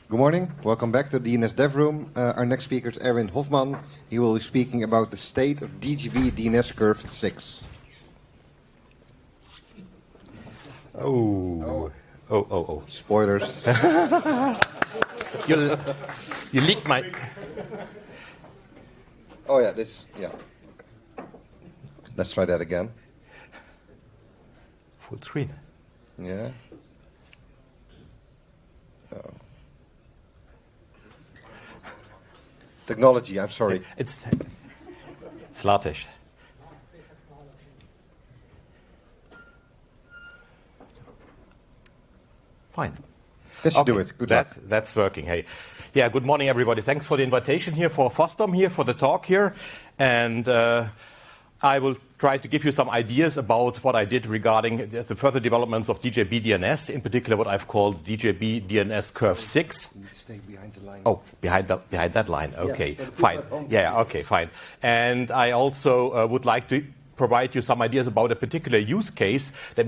Good morning. Welcome back to the DNS Dev Room. Our next speaker is Erwin Hofman. He will be speaking about the state of DGB DNS Curve 6. Oh. Spoilers. You leaked my... Oh, yeah, this, yeah. Let's try that again. Full screen. Yeah. Oh. Technology, I'm sorry. It's latex. Fine. That should do it. Good luck. That's working. Hey, yeah. Good morning, everybody. Thanks for the invitation here for FOSDEM here for the talk here, and I will try to give you some ideas about what I did regarding the further developments of DJB DNS, in particular what I've called DJB DNS Curve 6. Stay behind the line. Oh, behind that line. Okay, yes, fine. Yeah, okay, fine. And I also would like to provide you some ideas about a particular use case that